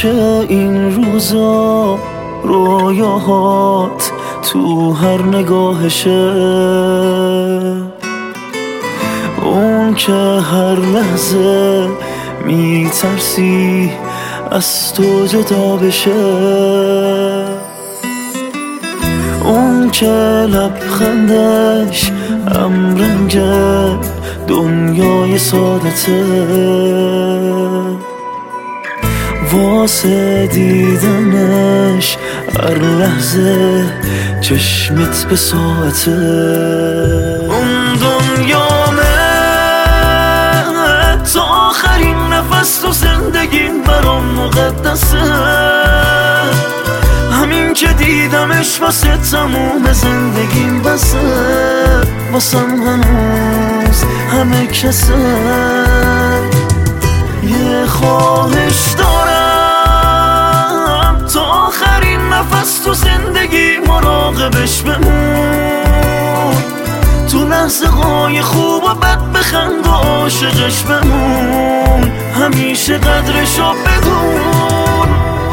که این روزا رویاهات تو هر نگاهشه، اون که هر لحظه میترسی از تو جدا بشه، اون که لبخندش همرنگ دنیای سادته، واسه دیدنش هر لحظه چشمت به ساعته. اون دنیامه تا آخرین نفس تو زندگیم برام مقدسه، همین که دیدمش واسه تموم زندگیم بسه، واسم هنوز همه کسه. یه خواهش دارم تا آخرین نفس تو زندگی مراقبش بمون، تو لحظه های خوب و بد بخند و عاشقش بمون، همیشه قدرشو بدون.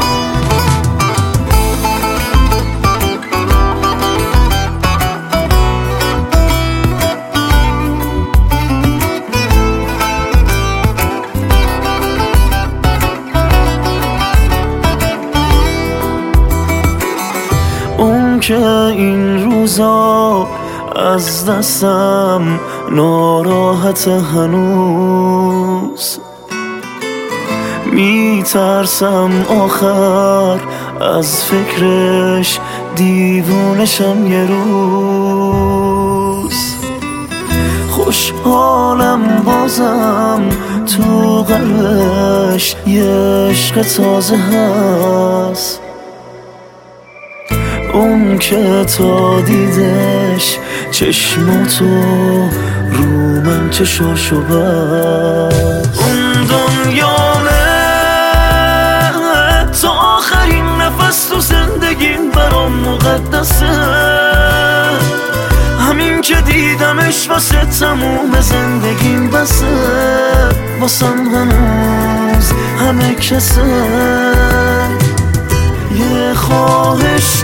اون که این روزا از دستم ناراحت هنوز، میترسم آخر از فکرش دیوونشم یه روز. خوشحالم بازم تو قلبش یه عشق تازه هست، اون که تا دیدش چشماتو رو من چشاشو بست. اون دنیامه تا آخرین نفس تو زندگیم برام مقدسه، همین که دیدمش واسه تموم زندگیم بسه، واسم هنوز همه کسه. یه خواهش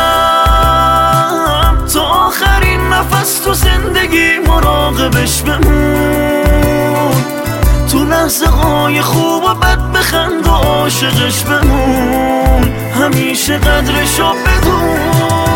دارم تا آخرین نفس تو زندگی مراقبش بمون، تو لحظه های خوب و بد بخند و عاشقش بمون، همیشه قدرشو بدون.